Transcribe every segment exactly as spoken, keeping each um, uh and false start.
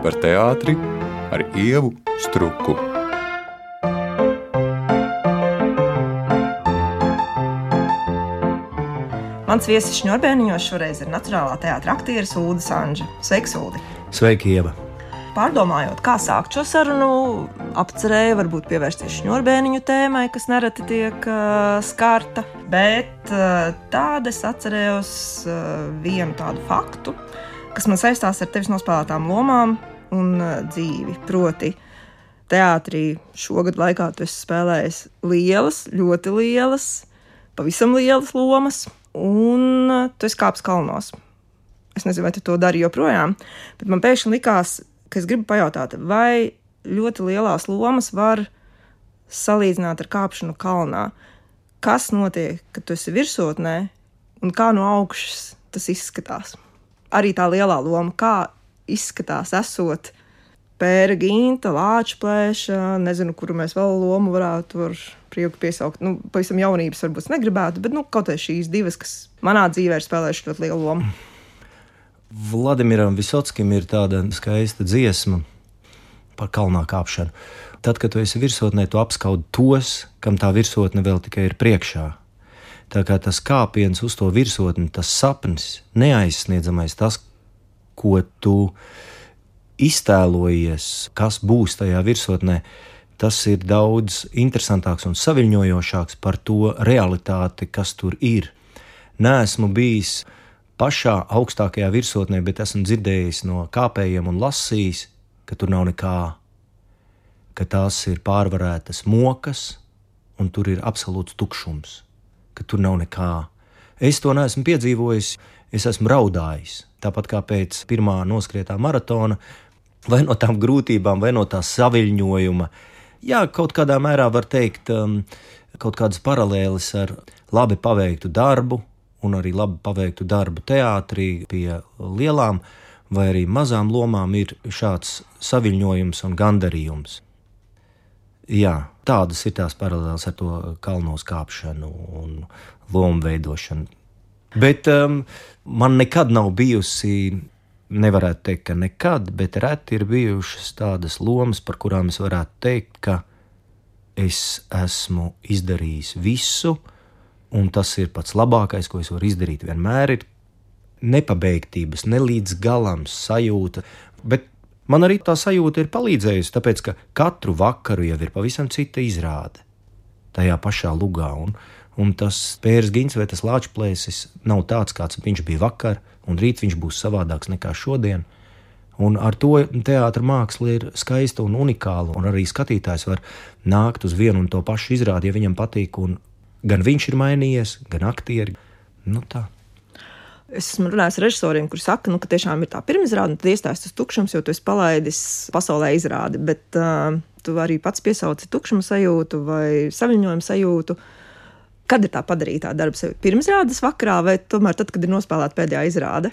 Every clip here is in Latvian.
par teātri ar Ievu Struku. Mans viesis Šņurbēniņos šoreiz ir Nacionālā teātra aktieris Ulda Sanža. Sveiks, Uldi! Sveiki, Ieva! Pārdomājot, kā sākt šo sarunu, apcerēju varbūt pievērsties Šņurbēniņu tēmai, kas nereti tiek uh, skarta, bet uh, tāda es atcerējos uh, vienu tādu faktu, kas man saistās ar tevis nospēlētām lomām un uh, dzīvi. Proti, teātrī šogad laikā tu esi spēlējis lielas, ļoti lielas, pavisam lielas lomas, un uh, tu esi kāpis kalnos. Es nezinu, vai tu to dari joprojām, bet man pēkšņi likās, ka es gribu pajautāt, vai ļoti lielās lomas var salīdzināt ar kāpšanu kalnā. Kas notiek, kad tu esi virsotnē, un kā no augšas tas izskatās? Arī tā lielā loma, kā izskatās esot Pēra Ginta, Lāčplēša, nezinu, kuru mēs vēl lomu varētu ar prieku piesaukt. Nu, pavisam jaunības varbūt negribētu, bet nu, kaut vai šīs divas, kas manā dzīvē ir spēlējuši ļoti lielu lomu. Vladimiram Visockim ir tāda skaista dziesma par kalnā kāpšanu. Tad, kad tu esi virsotnē, tu apskaudi tos, kam tā virsotne vēl tikai ir priekšā. Tā kā tas kāpiens uz to virsotni, tas sapnis, neaizsniedzamais, tas, ko tu iztēlojies, kas būs tajā virsotnē, tas ir daudz interesantāks un saviļņojošāks par to realitāti, kas tur ir. Neesmu bijis pašā augstākajā virsotnē, bet esmu dzirdējis no kāpējiem un lasījis, ka tur nav nekā, ka tās ir pārvarētas mokas un tur ir absolūts tukšums, ka tur nav nekā. Es to neesmu piedzīvojis, es esmu raudājis, tāpat kā pēc pirmā noskrietā maratona, vai no tām grūtībām, vai no tā saviļņojuma. Jā, kaut kādā mērā var teikt um, kaut kādas paralēles ar labi paveiktu darbu, un arī labi paveiktu darbu teātrī pie lielām vai arī mazām lomām ir šāds saviļņojums un gandarījums. Jā, tādas ir tās paralēles ar to kalnos kāpšanu un lomu veidošanu. Bet um, man nekad nav bijusi, nevarētu teikt, ka nekad, bet reti ir bijušas tādas lomas, par kurām es varētu teikt, ka es esmu izdarījis visu, un tas ir pats labākais, ko es varu izdarīt. Vienmēr ir nepabeigtības, ne līdz galam sajūta, bet man arī tā sajūta ir palīdzējusi, tāpēc, ka katru vakaru jau ir pavisam cita izrāde tajā pašā lugā, un, un tas Pērs Gints vai tas Lāčplēsis nav tāds, kāds viņš bija vakar, un rīt viņš būs savādāks nekā šodien. Un ar to teātra māksla ir skaista un unikāla, un arī skatītājs var nākt uz vienu un to pašu izrādi, ja viņam patīk, un gan viņš ir mainījies, gan aktieri. Nu tā. Es esmu runājis ar režisoriem, kuri saka, nu, ka tiešām ir tā pirmizrāde, un tad iestājas tas tukšums, jo tu esi palaidis pasaulē izrādi, bet uh, tu arī pats piesauci tukšuma sajūtu vai saviļņojuma sajūtu. Kad ir tā padarītā darba sajūta? Pirmizrādes vakarā vai tomēr tad, kad ir nospēlēta pēdējā izrāde?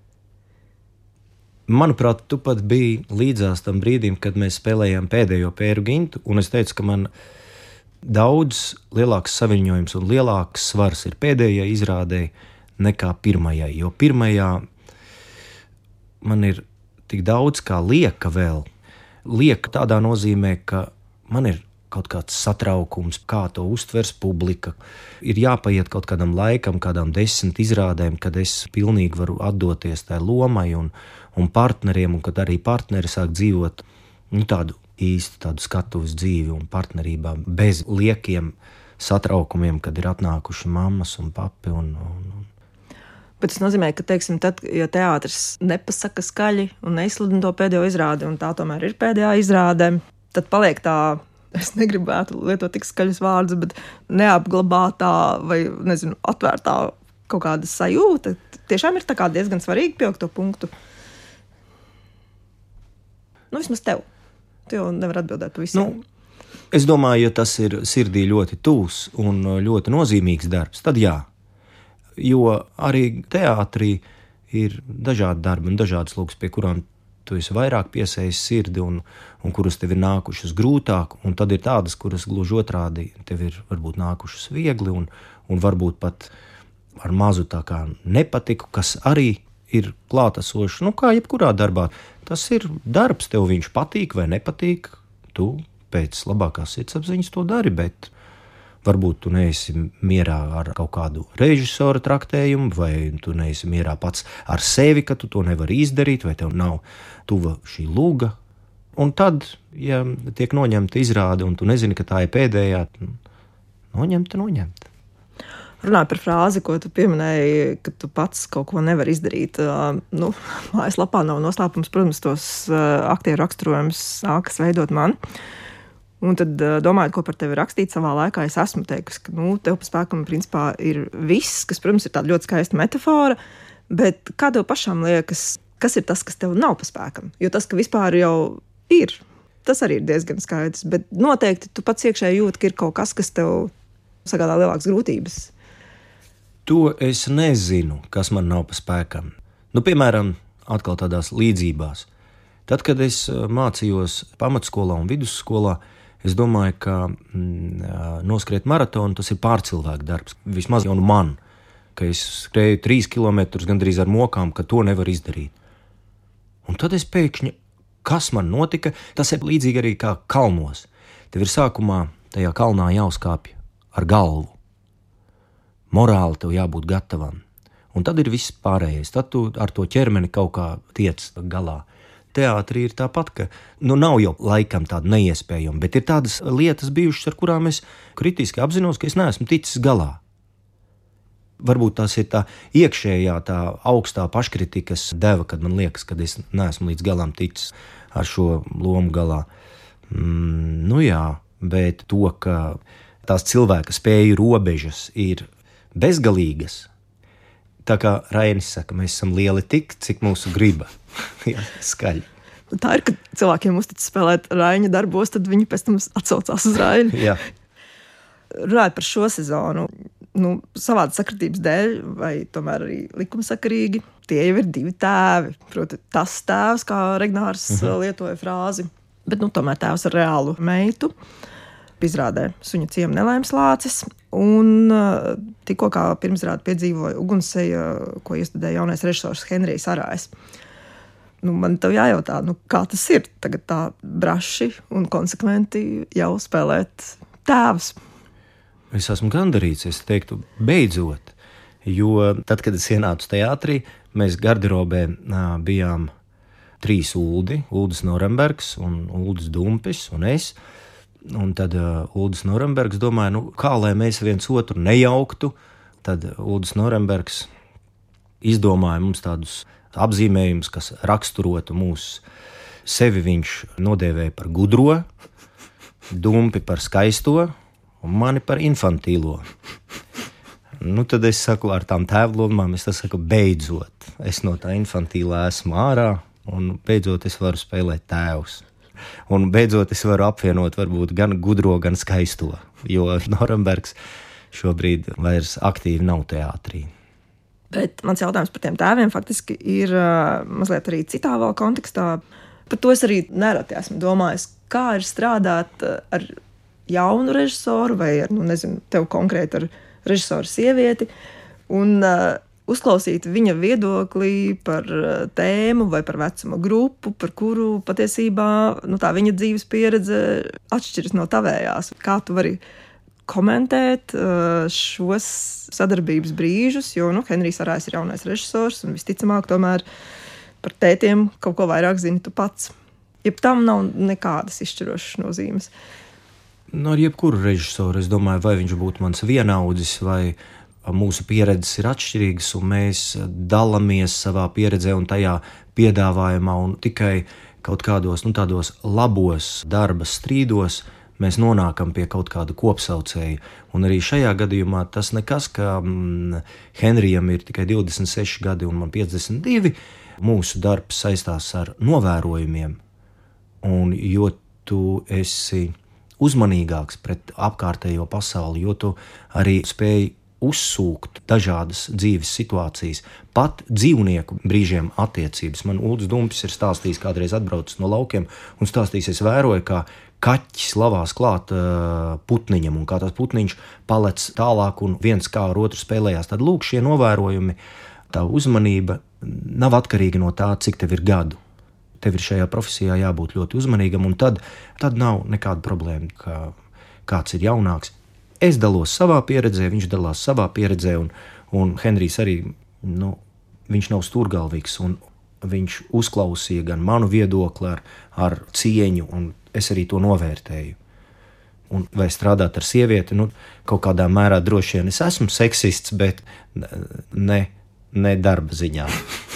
Manuprāt, tu pat biji līdzās tam brīdim, kad mēs spēlējām pēdējo Pēru Gintu, un es teicu, ka man daudz lielāks saviļņojums un lielāks svars ir pēdējai izrādē nekā pirmajai, jo pirmajā man ir tik daudz kā lieka vēl. Lieka tādā nozīmē, ka man ir kaut kāds satraukums, kā to uztvers publika. Ir jāpaiet kaut kādam laikam, kādām desmit izrādēm, kad es pilnīgi varu atdoties tai lomai un, un partneriem, un kad arī partneri sāk dzīvot nu, tādu īsti tādu skatuves dzīvi un partnerībā, bez liekiem satraukumiem, kad ir atnākuši mammas un papi. Un, un... Bet tas nozīmē, ka, teiksim, tad, ja teātris nepasaka skaļi un neizsludina to pēdējo izrādi, un tā tomēr ir pēdējā izrāde, tad paliek tā, es negribētu lietot tik skaļus vārdus, bet neapglabātā vai, nezinu, atvērtā kaut kāda sajūta. Tiešām ir tā kā diezgan svarīgi pielikt to punktu. Nu, vismaz tev. Tu jau nevar atbildēt pa visiem. Nu, es domāju, ja tas ir sirdī ļoti tūs un ļoti nozīmīgs darbs, tad jā. Jo arī teātrī ir dažādi darbi un dažādas lūgas, pie kurām tu esi vairāk piesējis sirdi un, un kuras tev ir nākušas grūtāk, un tad ir tādas, kuras gluži otrādi tev ir varbūt nākušas viegli un, un varbūt pat ar mazu tā kā nepatiku, kas arī ir klātesošs, nu kā jebkurā darbā. Tas ir darbs, tev viņš patīk vai nepatīk, tu pēc labākās sirdsapziņas to dari, bet varbūt tu neesi mierā ar kaut kādu režisora traktējumu, vai tu neesi mierā pats ar sevi, ka tu to nevari izdarīt, vai tev nav tuva šī lūga. Un tad, ja tiek noņemta izrāde, un tu nezini, ka tā ir pēdējā, noņemta, noņemta. Runāju par frāzi, ko tu pieminēji, ka tu pats kaut ko nevari izdarīt. Uh, nu, mājaslapā nav noslēpums, protams, tos uh, aktieru raksturojumus sākas veidot man. Un tad, uh, domājot, ko par tevi rakstīt savā laikā, es esmu teikusi, ka nu, tev pa spēkam principā ir viss, kas, protams, ir tāda ļoti skaista metafora, bet kā tev pašām liekas, kas ir tas, kas tev nav pa spēkam? Jo tas, ka vispār jau ir, tas arī ir diezgan skaidrs, bet noteikti tu pats iekšēji jūti, ka ir kaut kas, kas tev sagādā lielākas grūtības. To es nezinu, kas man nav pa spēkam. Nu, piemēram, atkal tādās līdzībās. Tad, kad es mācījos pamatskolā un vidusskolā, es domāju, ka mm, noskriet maratonu, tas ir pārcilvēku darbs. Vismaz jau man, ka es skrēju trīs kilometrus gandrīz ar mokām, ka to nevar izdarīt. Un tad es pēkšņi, kas man notika, tas ir līdzīgi arī kā kalnos. Tev ir sākumā tajā kalnā jāuzkāpj ar galvu. Morāli tev jābūt gatavam. Un tad ir viss pārējais. Tad tu ar to ķermeni kaut kā tiec galā. Teātrī ir tāpat, ka nu nav jau laikam tāda neiespējama, bet ir tādas lietas bijušas, ar kurām es kritiski apzinos, ka es neesmu ticis galā. Varbūt tas ir tā iekšējā, tā augstā paškritikas deva, kad man liekas, ka es neesmu līdz galam ticis ar šo lomu galā. Mm, nu jā, bet to, ka tās cilvēka spēju robežas ir bezgalīgas. Tā kā Rainis saka, mēs esam lieli tik, cik mūsu griba. Jā, skaļi. Tā ir, kad cilvēkiem uztic spēlēt Raiņa darbos, tad viņi pēc tam atsaucās uz Raini. Jā. Runājot par šo sezonu, nu, savādas sakritības dēļ, vai tomēr arī likumsakarīgi, tie jau ir divi tēvi. Proti, tas tēvs, kā Regnārs uh-huh. lietoja frāzi, bet nu, tomēr tēvs ar reālu meitu. Izrādē Suņa ciema nelaimes lācis, un uh, tikko kā pirmsrādi piedzīvoja ugunseja, ko iestudēja jaunais režisors Henrijs Arājs. Nu, man tev jājautā, nu, kā tas ir tagad tā braši un konsekventi jau spēlēt tēvus? Es esmu gandarīts, es teiktu, beidzot, jo tad, kad es ienācu teātrī, mēs garderobē nā, bijām trīs Uldi, Uldis Norenbergs un Uldis Dumpis un es. Un tad uh, Uldis Norenbergs domāja, nu, kā lai mēs viens otru nejauktu, tad Uldis Norenbergs izdomāja mums tādus apzīmējumus, kas raksturotu mūsu sevi. Viņš nodēvēja par gudro, Dumpi par skaisto un mani par infantīlo. Nu, tad es saku, ar tām tēvlomām, es tas saku, beidzot, es no tā infantīlā esmu ārā un beidzot es varu spēlēt tēvus. Un beidzot es varu apvienot varbūt gan gudro, gan skaisto, jo Norenbergs šobrīd vairs aktīvi nav teātrī. Bet mans jautājums par tiem tēviem faktiski ir uh, mazliet arī citā vēl kontekstā. Par to es arī nereti esmu domājis, kā ir strādāt ar jaunu režisoru vai ar, nu nezinu, tev konkrēti ar režisoru sievieti un uh, uzklausīt viņa viedoklī par tēmu vai par vecuma grupu, par kuru patiesībā nu, tā viņa dzīves pieredze atšķiras no tavējās. Kā tu vari komentēt uh, šos sadarbības brīžus, jo nu, Henrijs Arājs ir jaunais režisors un visticamāk tomēr par tētiem kaut ko vairāk zini tu pats. Ja tam nav nekādas izšķirošas nozīmes. No ar jebkuru režisoru, es domāju, vai viņš būtu mans vienaudzis vai mūsu pieredzes ir atšķirīgas un mēs dalāmies savā pieredzē un tajā piedāvājumā un tikai kaut kādos, nu, tādos labos darba strīdos mēs nonākam pie kaut kāda kopsaucēja. Un arī šajā gadījumā tas nekas, ka mm, Henrijam ir tikai divdesmit seši gadi un man piecdesmit divi. Mūsu darbs saistās ar novērojumiem. Un jo tu esi uzmanīgāks pret apkārtējo pasauli, jo tu arī spēj uzsūkt dažādas dzīves situācijas, pat dzīvnieku brīžiem attiecības. Man Uldis Dumpis ir stāstījis, kādreiz atbraucis no laukiem un stāstījis, es vēroju, kā kaķis lavās klāt uh, putniņam un kā tas putniņš palec tālāk un viens kā ar otru spēlējās. Tad lūk, šie novērojumi tā uzmanība nav atkarīga no tā, cik tev ir gadu. Tev ir šajā profesijā jābūt ļoti uzmanīgam, un tad, tad nav nekāda problēma, ka kāds ir jaunāks. Es dalos savā pieredzē, viņš dalās savā pieredzē, un, un Henrijs arī, nu, viņš nav stūrgalvīgs, un viņš uzklausīja gan manu viedokli ar, ar cieņu, un es arī to novērtēju. Un vai strādāt ar sievieti, nu, kaut kādā mērā droši vien es esmu seksists, bet ne, ne darba ziņā.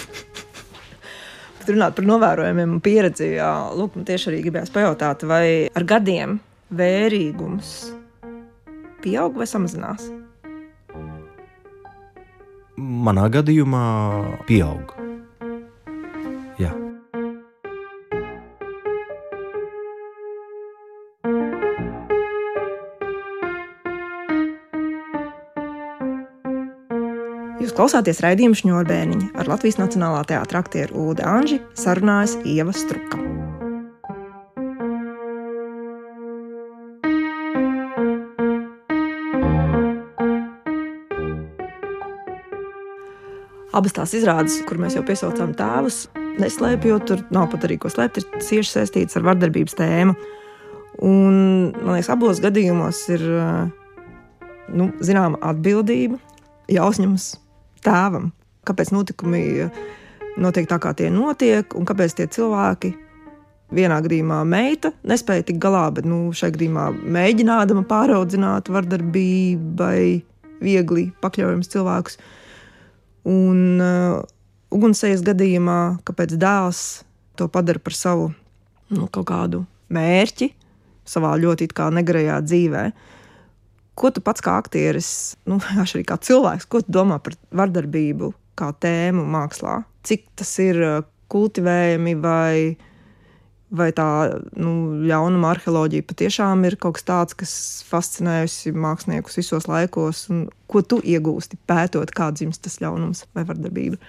Bet runāt par novērojumiem un pieredzi, jā, lūk, man tieši arī gribējās pajautāt, vai ar gadiem vērīgums pieaug vai samazinās? Manā gadījumā pieaug. Jā. Jūs klausāties raidījumu Šņurbēniņi. Ar Latvijas Nacionālā teātra aktieru Uldi Anži sarunājas Ieva Struka. Abas tās izrādes, kur mēs jau piesaucām tēvus, neslēpjot, tur nav pat arī ko slēpt, ir cieši saistīts ar vardarbības tēmu. Un, man liekas, abos gadījumos ir, nu, zināma atbildība, jāuzņemas tēvam. Kāpēc notikumi notiek tā, kā tie notiek, un kāpēc tie cilvēki, vienā gadījumā meita nespēja tik galā, bet, nu, šai gadījumā mēģinādama pāraudzināt vardarbībai viegli pakļaujams cilvēkus. Un uh, ugunssejas gadījumā, kāpēc dēls to padara par savu, nu, kaut kādu mērķi savā ļoti it kā negarajā dzīvē. Ko tu pats kā aktieris, nu, arī kā cilvēks, ko tu domā par vardarbību kā tēmu mākslā? Cik tas ir kultivējami vai, vai tā, nu, ļaunuma arheoloģija patiešām ir kaut kas tāds, kas fascinējusi māksliniekus visos laikos, un ko tu iegūsti pētot, kā dzimst tas ļaunums vai vardarbība?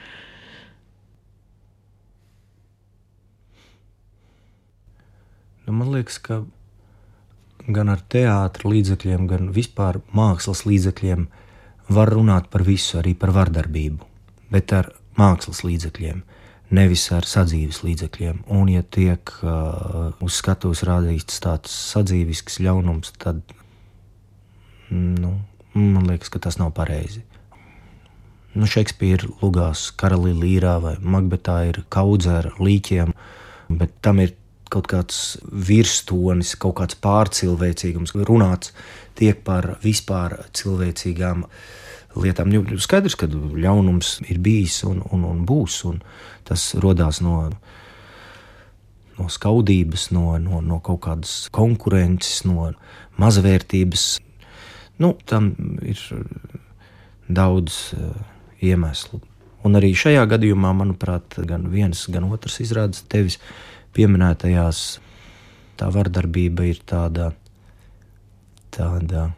Nu, man liekas, ka gan ar teātra līdzekļiem, gan vispār mākslas līdzekļiem var runāt par visu, arī par vardarbību, bet ar mākslas līdzekļiem, nevis ar sadzīves līdzekļiem. Un, ja tiek uh, uz skatuves rādīts tāds sadzīvisks ļaunums, tad, nu, man liekas, ka tas nav pareizi. Nu, Šekspīra lugās Karalī Līrā vai Makbetā ir kaudze ar līķiem, bet tam ir kaut kāds virstonis, kaut kāds pārcilvēcīgums. Runāts tiek par vispār cilvēcīgām lietām. Skaidrs, ka ļaunums ir bijis un, un, un būs, un tas rodās no, no skaudības, no, no, no kaut kādas konkurences, no mazvērtības. Nu, tam ir daudz uh, iemeslu. Un arī šajā gadījumā, manuprāt, gan viens, gan otrs izrādes tevis pieminētajās, tā vardarbība ir tāda, tāda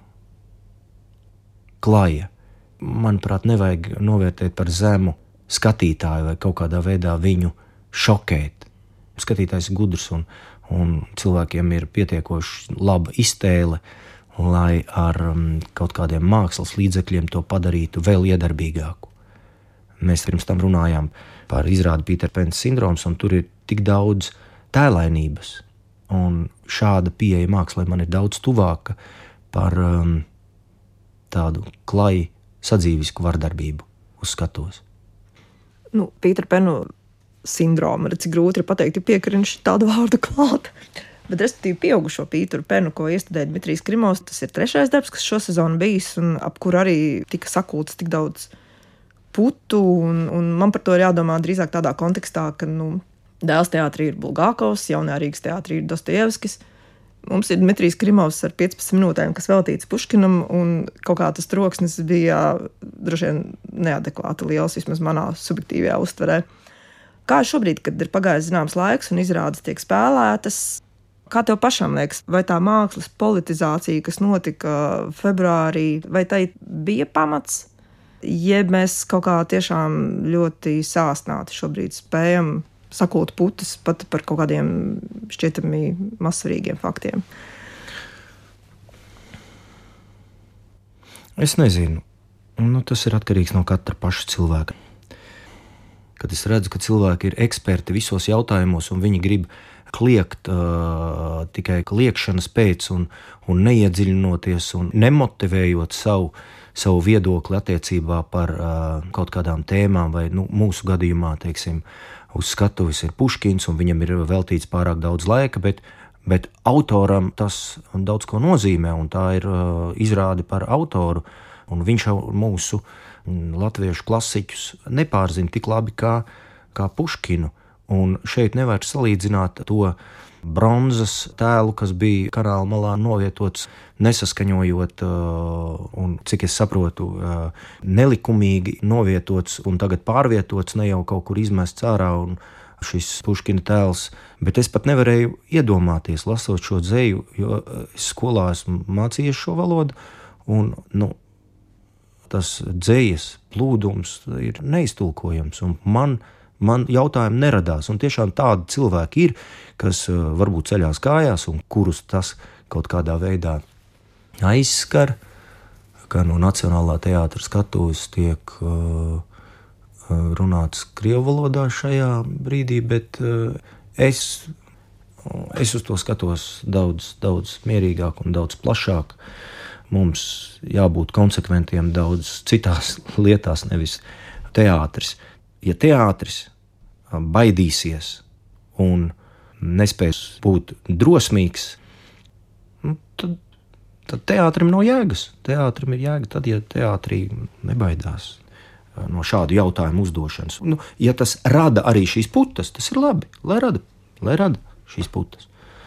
klaja. Manuprāt, nevajag novērtēt par zemu skatītāju vai kaut kādā veidā viņu šokēt. Skatītājs ir gudrs un, un cilvēkiem ir pietiekoši laba iztēle, lai ar um, kaut kādiem mākslas līdzekļiem to padarītu vēl iedarbīgāku. Mēs pirms tam runājām par izrādi Pītera Pena sindroms, un tur ir tik daudz tēlainības. Un šāda pieeja mākslai man ir daudz tuvāka par um, tādu klaju sadzīvisku vardarbību uz skatuves. Nu, Pītera Pena sindroma, cik grūti ir pateikt, ir piekariņš tādu vārdu klāt. Bet, respektīvi, pieaugušo Pīteru Penu, ko iestudēja Dmitrijs Krimovs, tas ir trešais darbs, kas šo sezonu bijis, un ap kur arī tika sakults tik daudz putu, un, un man par to ir jādomā drīzāk tādā kontekstā, ka, nu, dēls teātrī ir Bulgakovs, jaunajā Rīgas teātrī ir Dostojevskis. Mums ir Dmitrijs Krimovs ar piecpadsmit minūtēm, kas veltīts Puškinam, un kaut kā tas troksnis bija droši vien neadekvāti liels, vismaz manā subjektīvajā uztverē. Kā šobrīd, kad ir pagājis zināms laiks un izrādes tiek spēlētas, kā tev pašam liekas, vai tā mākslas politizācija, kas notika februārī, vai tai bija pamats, jeb mēs kaut kā tiešām ļoti sāsnāti šobrīd spējam sakot putas pat par kaut kādiem šķietami mazsvarīgiem faktiem? Es nezinu. Nu, tas ir atkarīgs no katra paša cilvēka. kad es redzu, ka cilvēki ir eksperti visos jautājumos un viņi grib kliegt uh, tikai kliegšanas pēc un, un neiedziļinoties un nemotivējot savu, savu viedokli attiecībā par uh, kaut kādām tēmām vai nu, mūsu gadījumā, teiksim, uz skatuves ir Puškins un viņam ir veltīts pārāk daudz laika, bet, bet autoram tas daudz ko nozīmē un tā ir uh, izrāde par autoru un viņš jau mūsu latviešu klasiķus nepārzina tik labi kā, kā Puškinu. Un šeit nevar salīdzināt to bronzas tēlu, kas bija kanāla malā novietots, nesaskaņojot un, cik es saprotu, nelikumīgi novietots un tagad pārvietots, ne jau kaut kur izmests ārā un šis Puškina tēls. Bet es pat nevarēju iedomāties, lasot šo dzeju, jo es skolā esmu mācījies šo valodu un, nu, tas dzejas plūdums ir neiztulkojams un man Man jautājumi neradās, un tiešām tādi cilvēki ir, kas uh, varbūt ceļās kājās un kurus tas kaut kādā veidā aizskar, ka no Nacionālā teātra skatuves tiek uh, runāts krievu valodā šajā brīdī, bet uh, es, es uz to skatos daudz, daudz mierīgāk un daudz plašāk. Mums jābūt konsekventiem daudz citās lietās, nevis teātris. Ja teātris baidīsies un nespēs būt drosmīgs, nu, tad, tad teātrim nav jēgas. Teātrim ir jēga tad, ja teātrī nebaidās no šādu jautājumu uzdošanas. Nu, ja tas rada arī šīs putas, tas ir labi, lai rada, lai rada šīs putas.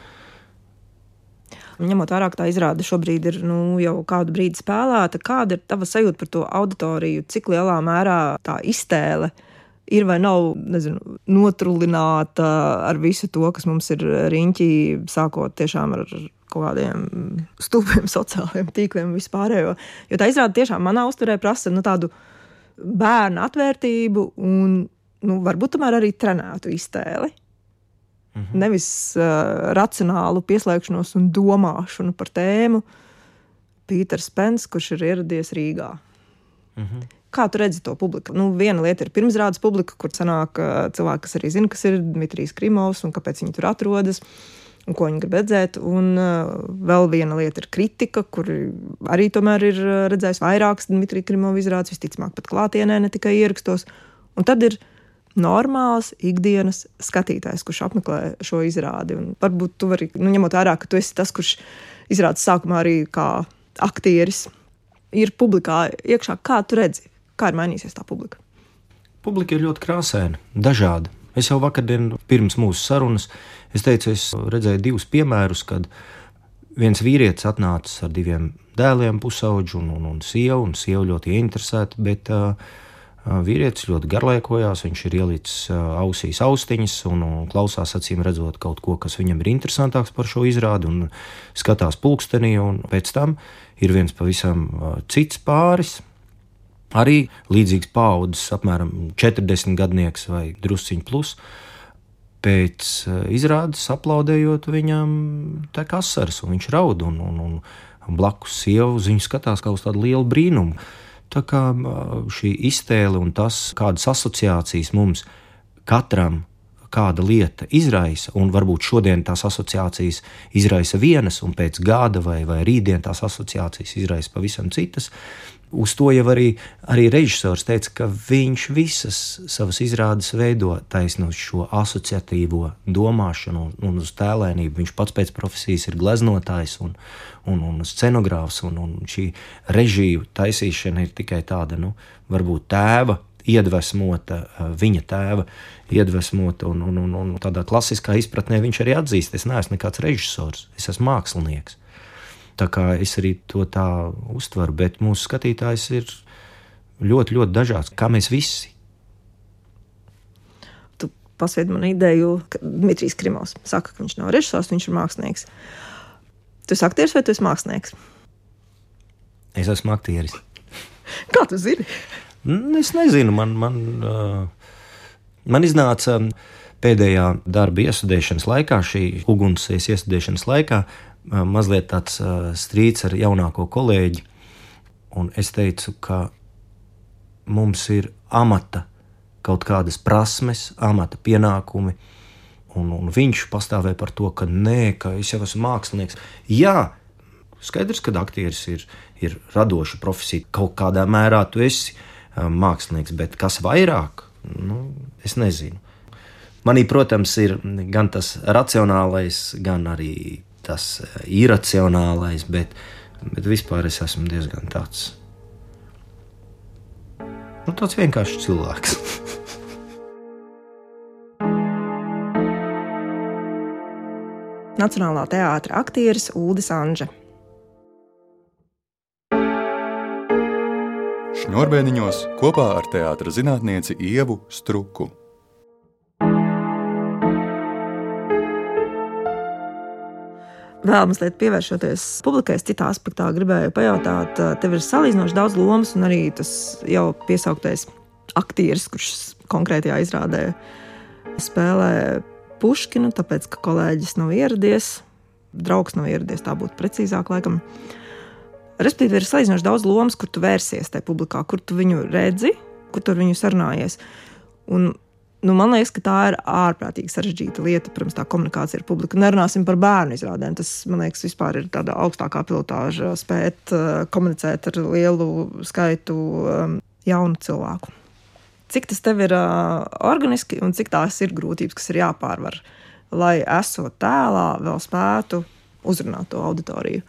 Ņemot vērā, ka tā izrāde šobrīd ir nu, jau kādu brīdi spēlēta, kāda ir tava sajūta par to auditoriju, cik lielā mērā tā iztēle ir vai nav, nezinu, notrullināta ar visu to, kas mums ir riņķī, sākot tiešām ar kaut kādiem stulbiem sociālajiem tīkliem un vispārējo. Jo tā izrāde tiešām manā uztverē prasa nu, tādu bērnu atvērtību un nu, varbūt tomēr arī trenētu iztēli. Mhm. Nevis uh, racionālu pieslēgšanos un domāšanu par tēmu. Pīters Pens, kurš ir ieradies Rīgā. Mhm. Kā tu redzi to publiku? Nu, viena lieta ir pirmsrādes publika, kur sanāk uh, cilvēki, kas arī zina, kas ir Dmitrijs Krimovs un kāpēc viņi tur atrodas un ko viņi grib redzēt. Un uh, vēl viena lieta ir kritika, kur arī tomēr ir redzējis vairākas Dmitrija Krimova izrādes, visticamāk pat klātienē, ne tikai ierakstos. Un tad ir normāls ikdienas skatītājs, kurš apmeklē šo izrādi. Un varbūt tu vari, nu, ņemot vērā, ka tu esi tas, kurš izrādes sākumā arī kā aktieris ir publikā iekšā. Kā tu redzi? Kā ir mainīsies tā publika? Publika ir ļoti krāsaina, dažāda. Es jau vakardien pirms mūsu sarunas, es teicu, es redzēju divus piemērus, kad viens vīrietis atnācis ar diviem dēliem pusauģu un, un, un sievu, un sieva ļoti ieinteresēta, bet uh, vīrietis ļoti garlaikojās, viņš ir ielicis ausīs austiņas un, un klausās acīm redzot kaut ko, kas viņam ir interesantāks par šo izrādi un skatās pulkstenī, un pēc tam ir viens pavisam cits pāris, arī līdzīgs paaudzes, apmēram četrdesmit gadnieks vai drusciņ plus, pēc izrādes aplaudējot viņam tek asaras, un viņš raud, un, un, un blakus sieva uz viņu skatās kā uz tādu lielu brīnumu. Tā kā šī iztēle un tas, kādas asociācijas mums katram kāda lieta izraisa, un varbūt šodien tās asociācijas izraisa vienas, un pēc gada vai, vai rītdien tās asociācijas izraisa pavisam citas, uz to jau arī, arī režisors teica, ka viņš visas savas izrādes veido taisnu uz šo asociatīvo domāšanu un, un uz tēlēnību. Viņš pats pēc profesijas ir gleznotājs un, un, un scenogrāfs, un, un šī režiju taisīšana ir tikai tāda, nu, varbūt tēva iedvesmota, viņa tēva iedvesmota, un, un, un, un tādā klasiskā izpratnē viņš arī atzīst, es neesmu nekāds režisors, es esmu mākslinieks. Tā kā es arī to tā uztveru, bet mūsu skatītājs ir ļoti, ļoti dažāds, kā mēs visi. Tu pasviedi man ideju, ka Dmitrijs Krimovs saka, ka viņš nav režisors, viņš ir mākslinieks. Tu esi aktieris vai tu esi mākslinieks? Es esmu aktieris. Kā tu zini? Es nezinu, man, man, man iznāca pēdējā darba iestudēšanas laikā, šī ugunsēs iestudēšanas laikā, mazliet tāds strīds ar jaunāko kolēģi, un es teicu, ka mums ir amata kaut kādas prasmes, amata pienākumi, un, un viņš pastāvēja par to, ka nē, ka es jau esmu mākslinieks. Jā, skaidrs, ka aktieris ir, ir radoša profesija, kaut kādā mērā tu esi um, mākslinieks, bet kas vairāk, nu, es nezinu. Manī, protams, ir gan tas racionālais, gan arī tas iracionālais, bet, bet vispār es esmu diezgan tāds, nu, tāds vienkāršs cilvēks. Nacionālā teātra aktieris Uldis Anže. Šņurbēniņos kopā ar teātra zinātnieci Ievu Struku. Vēl mazliet pievēršoties publikai, citā aspektā gribēju pajautāt, tev ir salīdzinoši daudz lomas, un arī tas jau piesauktais aktieris, kurš konkrētajā izrādē spēlē Puškinu, tāpēc, ka kolēģis nav ieradies, draugs nav ieradies, tā būtu precīzāk laikam. Respektīvi ir salīdzinoši daudz lomas, kur tu vērsies tajā publikā, kur tu viņu redzi, kur tu ar viņu sarunājies. Un Nu, man liekas, ka tā ir ārprātīgi sarežģīta lieta, protams, tā komunikācija ar publiku. Nerunāsim par bērnu izrādēm. Tas, man liekas, vispār ir tāda augstākā pilotāža spēt uh, komunicēt ar lielu skaitu um, jaunu cilvēku. Cik tas tev ir uh, organiski un cik tās ir grūtības, kas ir jāpārvar, lai esot tēlā vēl spētu uzrunāt to auditoriju?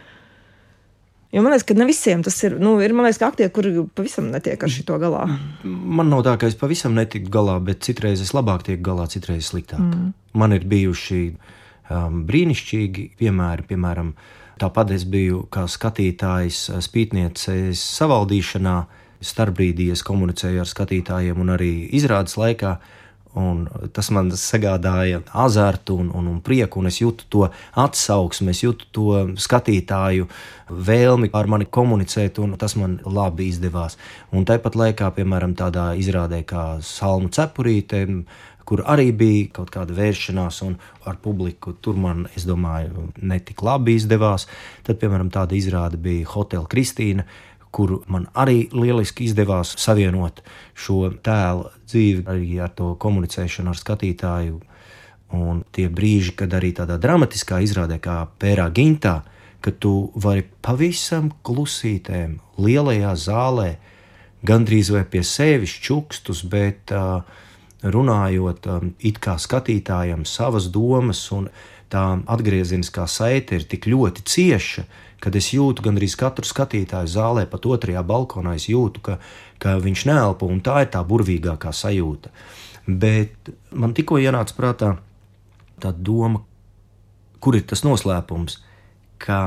Jo man liekas, ka ne visiem tas ir, nu, ir, man liekas, ka aktieri, kuri pavisam netiek ar šito galā. Man nav tā, ka es pavisam netiku galā, bet citreiz es labāk tiek galā, citreiz sliktāk. Mm. Man ir bijuši um, brīnišķīgi piemēri, piemēram, tāpat es biju kā skatītājs spītnieces savaldīšanā, starpbrīdī es komunicēju ar skatītājiem un arī izrādes laikā, un tas man sagādāja azartu un, un, un prieku, un es jūtu to atsauksmi, es jūtu to skatītāju vēlmi ar mani komunicēt, un tas man labi izdevās. Un tāpat laikā, piemēram, tādā izrādē kā Salmu cepurīte, kur arī bija kaut kāda vēršanās un ar publiku, tur man, es domāju, netik labi izdevās. Tad, piemēram, tāda izrāde bija Hotel Kristīna, kur man arī lieliski izdevās savienot šo tēlu dzīvi arī ar to komunicēšanu ar skatītāju. Un tie brīži, kad arī tādā dramatiskā izrādē kā Pērā Gintā, kad tu vari pavisam klusītēm lielajā zālē, gandrīz vai pie sevis čukstus, bet uh, runājot um, it kā skatītājam savas domas, un tā atgriezeniskā saite ir tik ļoti cieša, kad es jūtu gandrīz katru skatītāju zālē, pat otrajā balkonā es jūtu, ka, ka viņš neelpo, un tā ir tā burvīgākā sajūta. Bet man tikko ienāca prātā tā doma, kur ir tas noslēpums, ka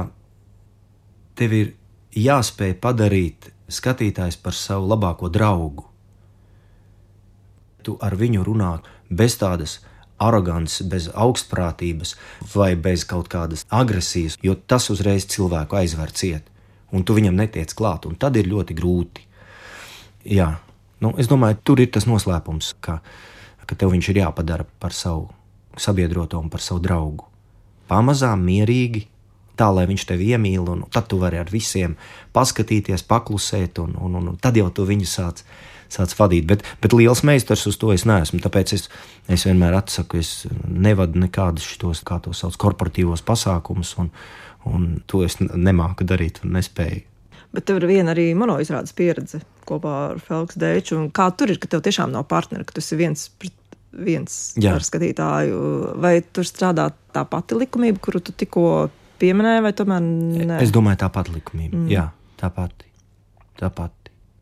tev ir jāspēj padarīt skatītājs par savu labāko draugu. Tu ar viņu runā bez tādas arogants, bez augstprātības vai bez kaut kādas agresijas, jo tas uzreiz cilvēku aizver ciet, un tu viņam netiec klāt, un tad ir ļoti grūti. Jā, nu, es domāju, tur ir tas noslēpums, ka, ka tev viņš ir jāpadara par savu sabiedroto un par savu draugu. Pamazām, mierīgi, tā, lai viņš tevi iemīl, un tad tu vari ar visiem paskatīties, paklusēt, un, un, un, un tad jau tu viņu sāc sāc vadīt, bet, bet liels meistars uz to es neesmu, tāpēc es, es vienmēr atsaku, es nevadu nekādus šitos, kā to sauc, korporatīvos pasākumus, un, un to es nemāku darīt un nespēju. Bet tev ir viena arī monoizrādes pieredze kopā ar Feliksu Deiču, un kā tur ir, ka tev tiešām nav partneri, ka tu esi viens pret viens Jā. Ar skatītāju, vai tur strādā tā pati likumība, kuru tu tikko pieminēji, vai tomēr ne? Es domāju, tā pati likumība, mm. Jā, tā pati, tā pati.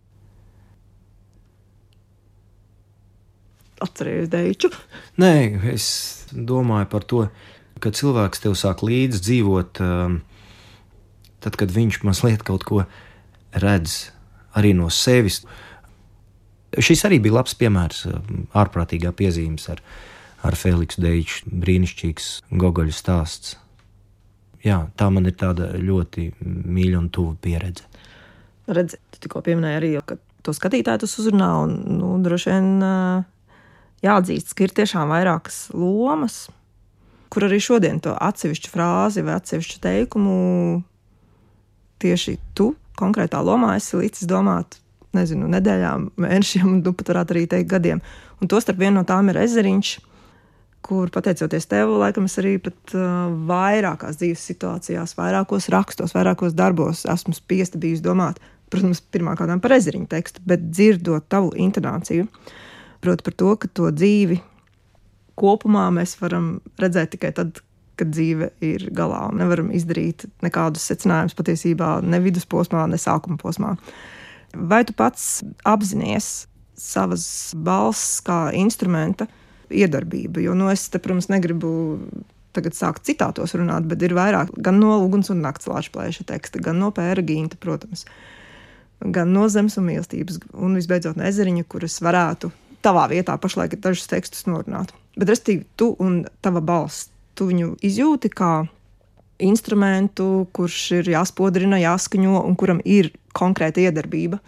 Atceries Deiču? Nē, es domāju par to, ka cilvēks tev sāk līdz dzīvot, um, tad, kad viņš mazliet kaut ko redz arī no sevis. Šis arī bija labs piemērs, ārprātīgā piezīmes ar, ar Feliksu Deiču, brīnišķīgs Gogoļa stāsts. Jā, tā man ir tāda ļoti mīļa un tuva pieredze. Redzi, tu tikko pieminēji arī, ka to skatītāju tas uzrunā, un, nu, droši vien jāatzīst, ka ir tiešām vairākas lomas, kur arī šodien to atsevišķu frāzi vai atsevišķu teikumu tieši tu konkrētā lomā esi līdz domāt nezinu, nedēļām, mēnešiem, un nu pat varētu arī teikt gadiem. Un tostarp viena no tām ir Ezeriņš, kur pateicoties tev, laikam es arī pat uh, vairākās dzīves situācijās, vairākos rakstos, vairākos darbos esmu spiesta bijusi domāt, protams, pirmā kādām par Ezeriņu tekstu, bet dzirdot tavu intonāciju, proti par to, ka to dzīvi kopumā mēs varam redzēt tikai tad, kad dzīve ir galā, un nevaram izdarīt nekādus secinājumus patiesībā ne vidusposmā, ne sākuma posmā. Vai tu pats apzinies savas balss kā instrumenta iedarbību? Jo, nu, es te, protams, negribu tagad sākt citātos runāt, bet ir vairāk gan no Uguns un nakts Lāčplēša teksta, gan no Pēra Ginta, protams, gan no Zemes un mīlestības, un visbeidzot no Ezeriņa, kuras varētu tavā vietā pašlaik dažus tekstus norunāt. Bet, restīvi, tu un tava balss, tu viņu izjūti kā instrumentu, kurš ir jāspodrina, jāskaņo un kuram ir konkrēta iedarbība?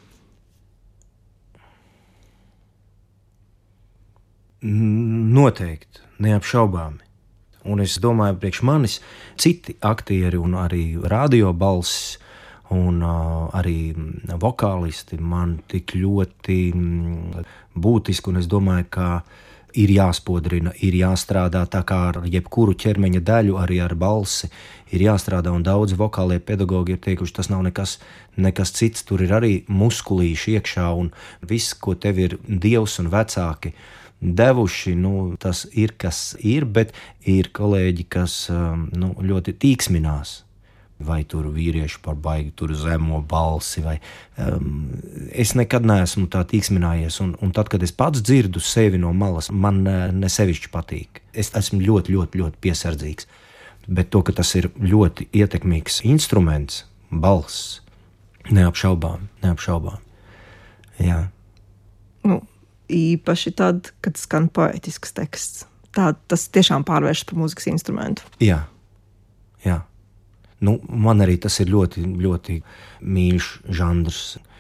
Noteikti, neapšaubāmi. Un es domāju, priekš manis citi aktieri un arī radio balss un uh, arī vokālisti man tik ļoti būtiski, un es domāju, ka ir jāspodrina, ir jāstrādā tā kā ar jebkuru ķermeņa daļu, arī ar balsi ir jāstrādā, un daudzi vokālie pedagogi ir teikuši, tas nav nekas, nekas cits, tur ir arī muskulīši iekšā, un viss, ko tev ir Dievs un vecāki devuši, nu, tas ir, kas ir, bet ir kolēģi, kas nu, ļoti tīksminās. Vai tur vīrieši par baigi tur zemo balsi, vai um, es nekad neesmu tā tīksminājies, un, un tad, kad es pats dzirdu sevi no malas, man ne sevišķi patīk. Es esmu ļoti, ļoti, ļoti piesardzīgs, bet to, ka tas ir ļoti ietekmīgs instruments, balss, neapšaubām, neapšaubām, jā. Nu, īpaši tad, kad skan poētisks teksts, tā tas tiešām pārvēršas par mūzikas instrumentu. Jā, jā. Nu, man arī tas ir ļoti, ļoti mīļš žanrs,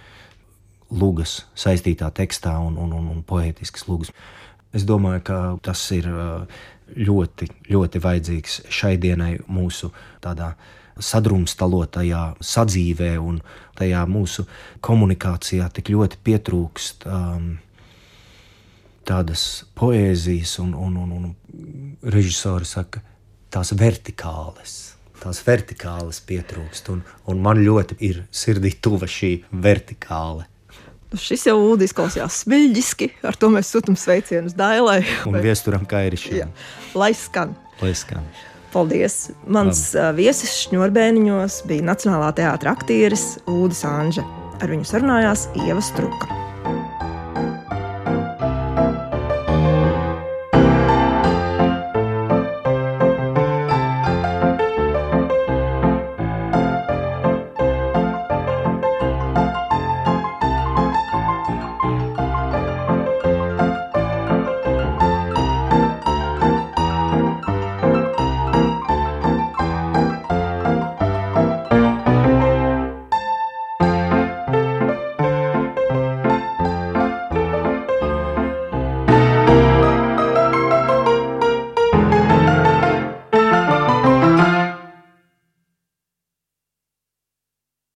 lugas saistītā tekstā un, un, un, un poētisks lugas. Es domāju, ka tas ir ļoti, ļoti vajadzīgs šai dienai mūsu tādā sadrumstalotajā sadzīvē un tajā mūsu komunikācijā tik ļoti pietrūkst um, tādas poēzijas un, un, un, un režisori saka, tās vertikāles. Tās vertikāles pietrūkst, un, un man ļoti ir sirdī tuva šī vertikāle. Šis jau Uldi izklausījās smiļģiski, ar to mēs sūtam sveicienus Dailai. Un vai... viesturam Kairišam. Jā, lai skan. Lai skan. Paldies. Mans Labi. Viesis Šņurbēniņos bija Nacionālā teātra aktieris Uldis Anža. Ar viņu sarunājās Ieva Struka.